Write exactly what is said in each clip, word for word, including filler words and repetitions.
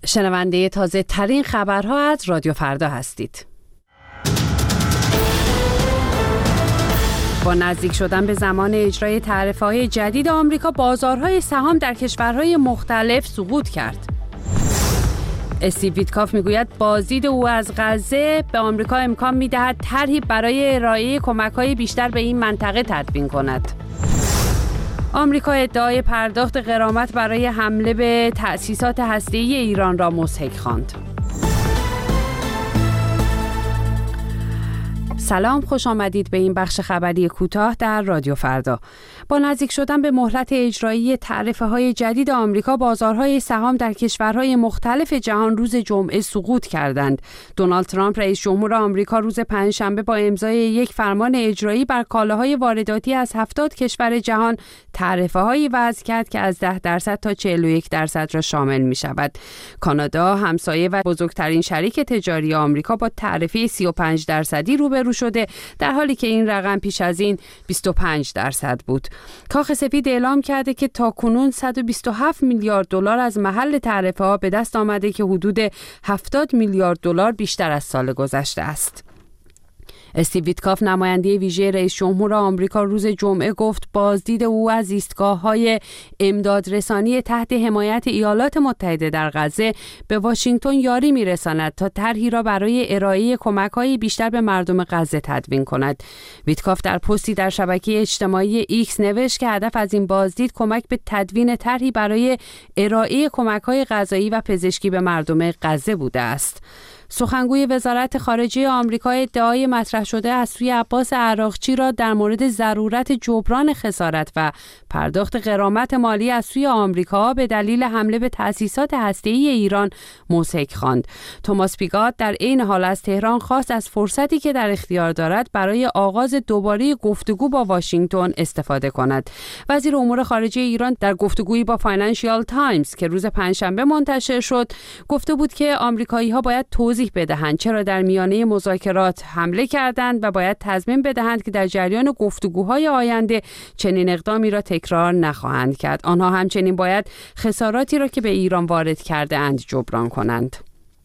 شنونده تازه ترین خبرها از رادیو فردا هستید. با نزدیک شدن به زمان اجرای تعرفه‌های جدید آمریکا، بازارهای سهام در کشورهای مختلف سقوط کرد. استیو ویتکاف میگوید بازدید او از غزه به آمریکا امکان میدهد طرحی برای ارائه کمک‌های بیشتر به این منطقه تدوین کند. آمریکا ادعای پرداخت غرامت برای حمله به تأسیسات هسته‌ای ایران را مضحک خواند. سلام، خوش آمدید به این بخش خبری کوتاه در رادیو فردا. با نزدیک شدن به مهلت اجرایی تعرفه‌های جدید آمریکا، بازارهای سهام در کشورهای مختلف جهان روز جمعه سقوط کردند. دونالد ترامپ رئیس جمهور آمریکا روز پنجشنبه با امضای یک فرمان اجرایی بر کالاهای وارداتی از هفتاد کشور جهان تعرفه‌هایی وضع کرد که از ده درصد تا چهل و یک درصد را شامل می‌شود. کانادا، همسایه و بزرگترین شریک تجاری آمریکا، با تعرفه سی و پنج درصدی روبرو شده، در حالی که این رقم پیش از این بیست و پنج درصد بود. کاخ سفید اعلام کرده که تاکنون صد و بیست و هفت میلیارد دلار از محل تعرفه‌ها به دست آمده که حدود هفتاد میلیارد دلار بیشتر از سال گذشته است. استیو ویتکاف، نماینده ویژه رئیس جمهور آمریکا، روز جمعه گفت بازدید او از ایستگاه‌های امدادرسانی تحت حمایت ایالات متحده در غزه به واشنگتن یاری می‌رساند تا طرحی را برای ارائه کمک‌های بیشتر به مردم غزه تدوین کند. ویتکاف در پستی در شبکه اجتماعی ایکس نوشت که هدف از این بازدید کمک به تدوین طرحی برای ارائه کمک‌های غذایی و پزشکی به مردم غزه بوده است. سخنگوی وزارت خارجه آمریکا ادعای مطرح شده از سوی عباس عراقچی را در مورد ضرورت جبران خسارت و پرداخت غرامت مالی از سوی آمریکا به دلیل حمله به تأسیسات هسته‌ای ایران مضحک خواند. توماس پیگات در عین حال از تهران خواست از فرصتی که در اختیار دارد برای آغاز دوباره گفتگو با واشنگتن استفاده کند. وزیر امور خارجه ایران در گفتگویی با فاینانشیال تایمز که روز پنجشنبه منتشر شد، گفته بود که آمریکایی‌ها باید توضیح بدهند چرا در میانه مذاکرات حمله کردند و باید تضمین بدهند که در جریان گفتگوهای آینده چنین اقدامی را تکرار نخواهند کرد. آنها همچنین باید خساراتی را که به ایران وارد کرده اند جبران کنند.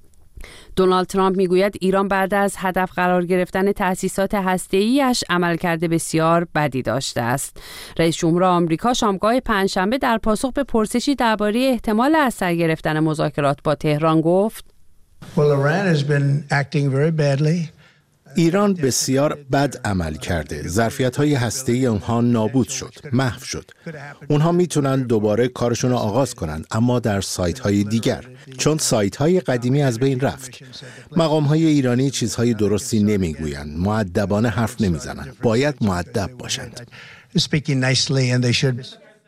دونالد ترامپ میگوید ایران بعد از هدف قرار گرفتن تأسیسات هسته‌ای‌اش عملکرد بسیار بدی داشته است. رئیس جمهور آمریکا شامگاه پنجشنبه در پاسخ به پرسشی درباره احتمال از سر گرفتن مذاکرات با تهران گفت: Well, Iran has been acting very badly. ایران بسیار بد عمل کرده. ظرفیت‌های هسته‌ای اونها نابود شد، محو شد. اونها میتونن دوباره کارشون رو آغاز کنن، اما در سایت‌های دیگر، چون سایت‌های قدیمی از بین رفت. مقام‌های ایرانی چیزهای درستی نمیگویند، مؤدبانه حرف نمیزنن. باید مؤدب باشند. Speaking nicely and they should.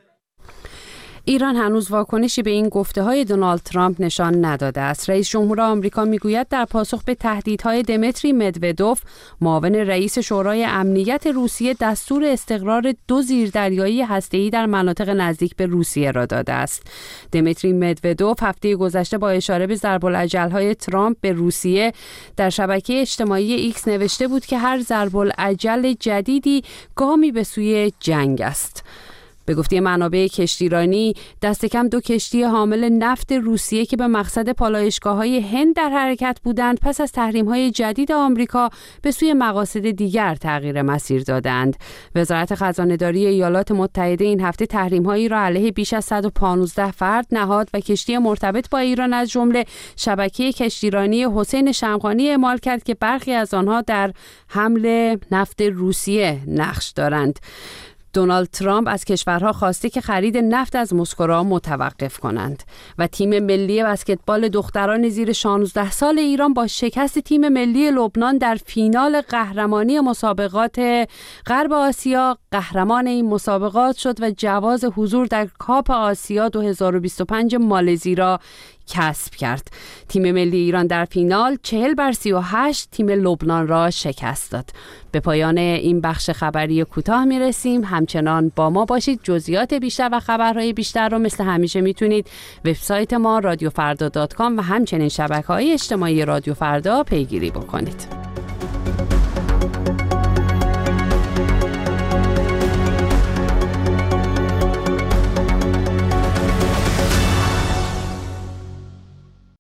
ایران هنوز واکنشی به این گفته‌های دونالد ترامپ نشان نداده است. رئیس جمهور آمریکا میگوید در پاسخ به تهدیدهای دمیتری مدودوف، معاون رئیس شورای امنیت روسیه، دستور استقرار دو زیردریایی هسته‌ای در مناطق نزدیک به روسیه را داده است. دمیتری مدودوف هفته گذشته با اشاره به ضرب‌الاجل‌های ترامپ به روسیه در شبکه اجتماعی ایکس نوشته بود که هر ضرب‌الاجل جدیدی گامی به سوی جنگ است. به گفته منابع کشتیرانی، دست کم دو کشتی حامل نفت روسیه که به مقصد پالایشگاه‌های هند در حرکت بودند، پس از تحریم‌های جدید آمریکا به سوی مقاصد دیگر تغییر مسیر دادند. وزارت خزانه‌داری ایالات متحده این هفته تحریم‌هایی را علیه بیش از صد و پانزده فرد نهاد و کشتی مرتبط با ایران از جمله شبکه کشتیرانی حسین شمخانی اعمال کرد که برخی از آنها در حمل نفت روسیه نقش دارند. دونالد ترامپ از کشورها خواسته که خرید نفت از مسکو را متوقف کنند و تیم ملی بسکتبال دختران زیر شانزده سال ایران با شکست تیم ملی لبنان در فینال قهرمانی مسابقات غرب آسیا قهرمان این مسابقات شد و جواز حضور در کاپ آسیا دو هزار و بیست و پنج مالزی را کسب کرد. تیم ملی ایران در فینال چهل بر سی و هشت تیم لبنان را شکست داد. به پایان این بخش خبری کوتاه میرسیم. همچنان با ما باشید. جزئیات بیشتر و خبرهای بیشتر رو مثل همیشه میتونید وبسایت ما رادیو فردا دات کام و همچنین شبکه‌های اجتماعی رادیو فردا پیگیری بکنید.